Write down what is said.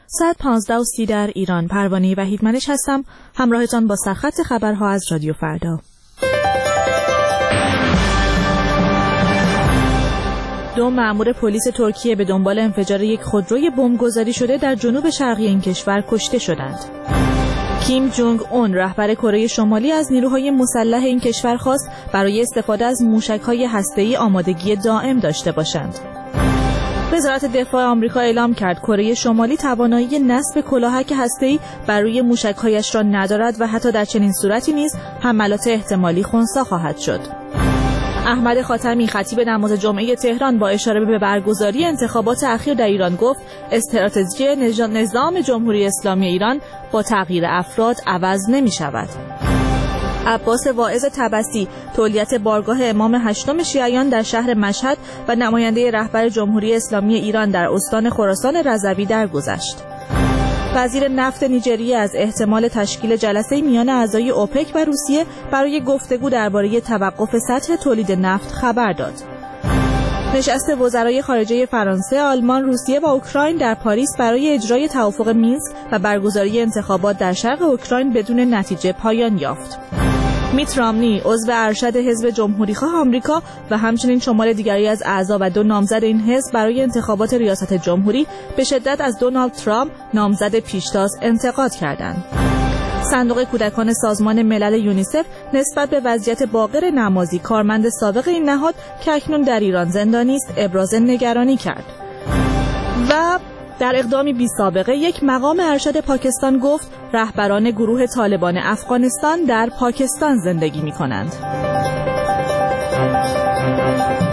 115:30 در ایران. پروانه وحیدمنش هستم، همراهتان با سرخط خبرها از رادیو فردا. دو مأمور پلیس ترکیه به دنبال انفجار یک خودروی بمبگذاری شده در جنوب شرقی این کشور کشته شدند. کیم جونگ اون رهبر کره شمالی از نیروهای مسلح این کشور خواست برای استفاده از موشک‌های هسته‌ای آمادگی دائم داشته باشند. وزارت دفاع آمریکا اعلام کرد کره شمالی توانایی نصب کلاهک هسته‌ای بر روی موشک‌هایش را ندارد و حتی در چنین صورتی نیز حملات احتمالی خنثی خواهد شد. احمد خاتمی خطیب نماز جمعه تهران با اشاره به برگزاری انتخابات اخیر در ایران گفت استراتژی نظام جمهوری اسلامی ایران با تغییر افراد عوض نمی شود. عباس واعظ طبسی تولیت بارگاه امام هشتم شیعیان در شهر مشهد و نماینده رهبر جمهوری اسلامی ایران در استان خراسان رضوی درگذشت. وزیر نفت نیجریه از احتمال تشکیل جلسه میان اعضای اوپک و روسیه برای گفتگو درباره توقف سطح تولید نفت خبر داد. نشست وزرای خارجه فرانسه، آلمان، روسیه و اوکراین در پاریس برای اجرای توافق مینسک و برگزاری انتخابات در شرق اوکراین بدون نتیجه پایان یافت. میت رامنی عضو ارشد حزب جمهوریخواه آمریکا و همچنین شمار دیگری از اعضا و دو نامزد این حزب برای انتخابات ریاست جمهوری به شدت از دونالد ترامپ نامزد پیشتاز انتقاد کردند. صندوق کودکان سازمان ملل یونیسف نسبت به وضعیت باقر نمازی کارمند سابق این نهاد که اکنون در ایران زندانی است ابراز نگرانی کرد. و در اقدامی بی سابقه یک مقام ارشد پاکستان گفت رهبران گروه طالبان افغانستان در پاکستان زندگی می کنند.